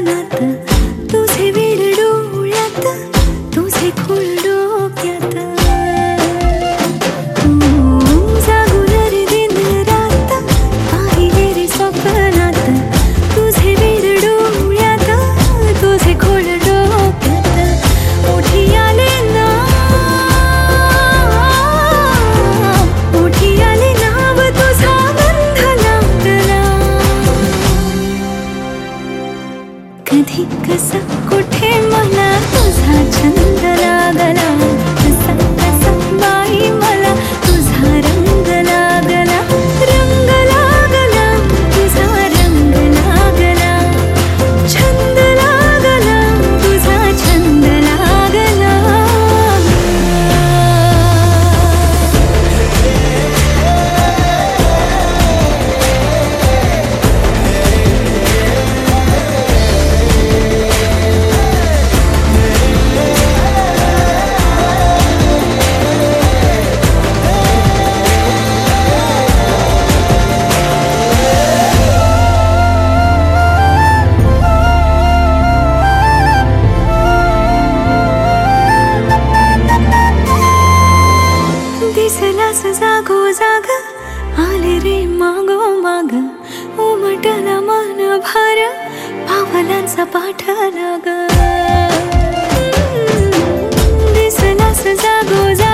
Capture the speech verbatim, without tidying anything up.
स्वप्नात तुझे वेड डोळ्यात तुझे खोल डोक्यात जागून रे दिन रात पाहिले रे स्वप्नात तुझे वेड डोळ्यात तुझे खोल डोक्यात उठी आले ना उठी आले नाव तुझा गंध लागला कधी कसा कुठे मला तुझा छंद लागला कसा कसा बाई मला तुझा रंग लागला रंग लागला तुझा रंग लागला छंद लागला तुझा छंद लागला दिसलास जागो जाग आले रे मागो माग उमटला मन भार पावलांचा पाठ लाग दिसलास जागो जाग